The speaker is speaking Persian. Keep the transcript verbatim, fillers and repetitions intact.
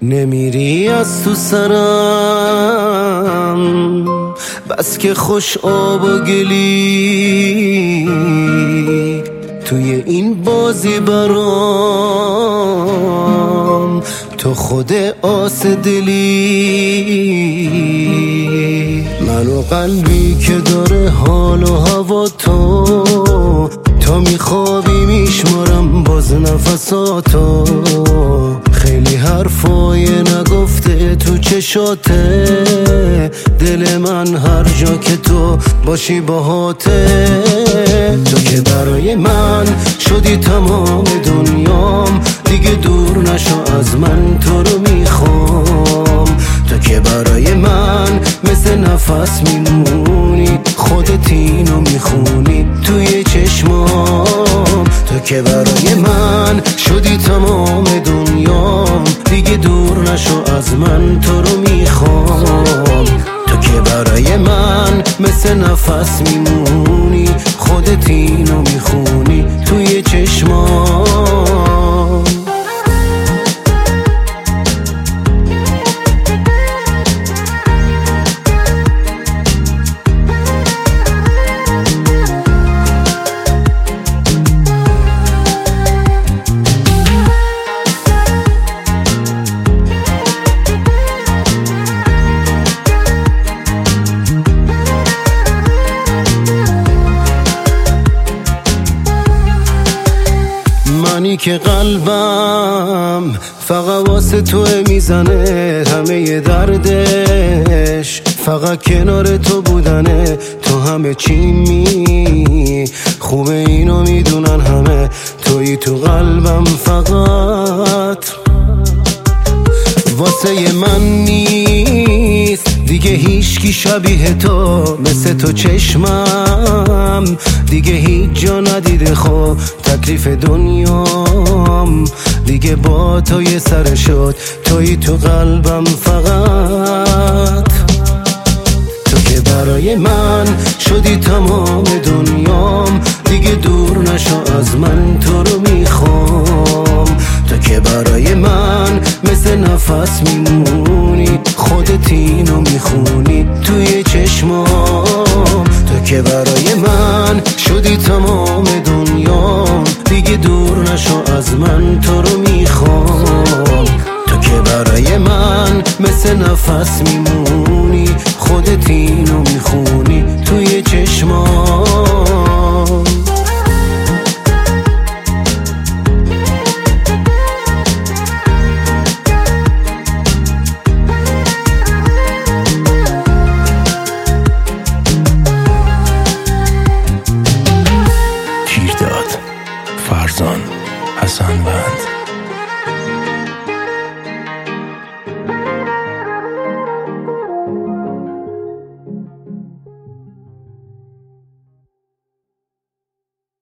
نمیری از تو سرم، بس که خوش آب و گلی توی این بازی برام، تو خود آس دلی. منو قلبی که داره حال و هوا تو، تا میخوابی میشمارم باز نفساتو. خیلی حرفای نگفته تو چشاته، دل من هر جا که تو باشی باهاته. تو که برای من شدی تمام دنیام، دیگه دور نشو از من، تو رو میخوام. تو که برای من مثل نفس میمونی، خودت اینو میخونی توی چشمام. تو که برای من شدی تمام دنیام، دیگه دور نشو از من، تو رو میخوام. تو که برای من مثل نفس میمونی، خودت اینو میخونی توی چشمام. منی که قلبم فقط واسه تو میزنه، همه دردش فقط کنار تو بودنه. تو همه چیمی خوبه اینو میدونن همه، تویی تو قلبم فقط واسه من نیست دیگه هیچکی شبیه تو. مثل تو چشمم دیگه هیچ جا ندیده، خب تکلیف دنیام دیگه با تو یه سر شد. تویی تو قلبم فقط، تو که برای من شدی تمام دنیام، دیگه دور نشو از من، تو رو میخوام. تو که برای من مثل نفس میمونی، خودت اینو میخونی توی چشمام. تو که برای من شدی تمام دنیام، دیگه دور نشو از من، تو رو میخوام. تو که برای من مثل نفس میمونی، خودت اینو میخونی توی چشمام. فرزان حسن بند